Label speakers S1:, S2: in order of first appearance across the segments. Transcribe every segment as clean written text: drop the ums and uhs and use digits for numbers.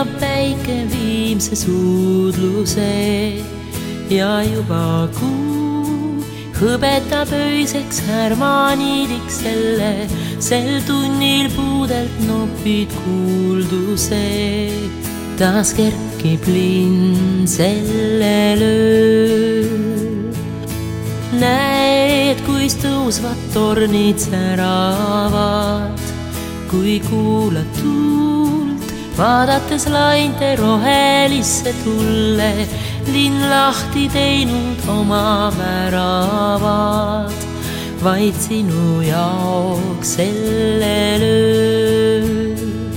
S1: keerab päike viimse suudluse ja juba kuu hõbetab öiseks härmaniidiks selle, sel tunnil puudelt nopid kuulduse. Taas kerkib linn sellel ööl. Näed, kuis tõusvad tornid säravad, kui kuulad tuult, vaadates lainte rohelisse tulle, linn lahti teinud oma väravad, vaid sinu jaoks sellel ööl.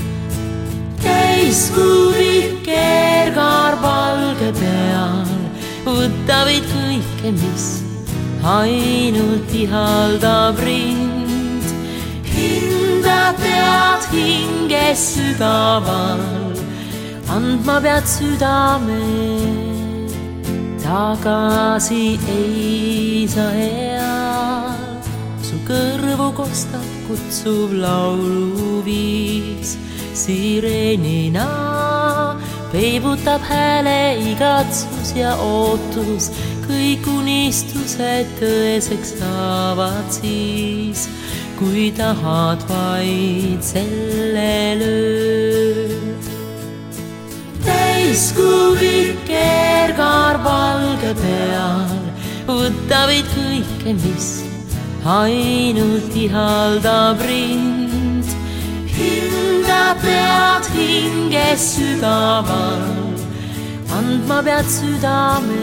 S1: Täiskuu vikerkaar valge peal võtavad kõike, mis ainult ihaldab rind. Hinda pead hinges sügaval, andma pead südame, tagasi ei saa eal. Su kõrvu kostab kutsuv lauluviis, sireenina peibutab hääle igatsus ja ootus. Kõik unistused tõeseks saavad siis, kui tahad vaid sellel ööl. Täiskuu vikerkaar valge peal võtavad kõike, mis ainult ihaldab rind. Hinda pead hinges sügaval, andma pead südame.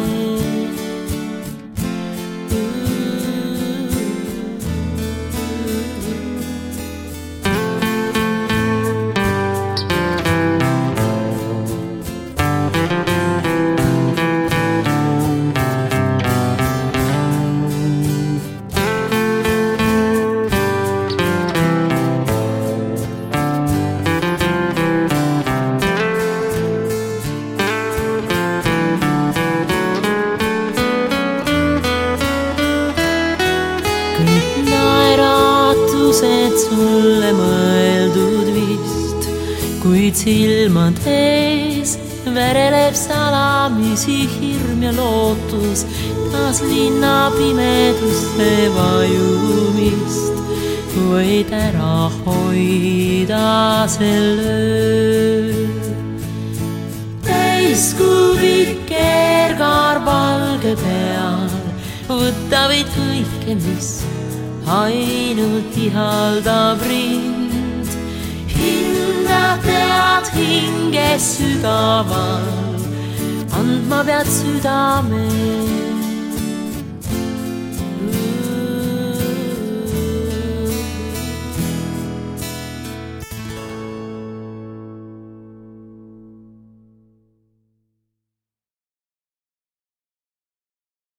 S1: Sulle mõeldud vist, kuid silmad ees vereleb salamisi hirm ja lootus taas linna pimedusse vajumist. Võid ära hoida sel ööl. Täiskuu vikerkaar valge peal võtavad kõike, mis ainult ihaldab rind. Hinda pead hinges sügaval, andma pead südame.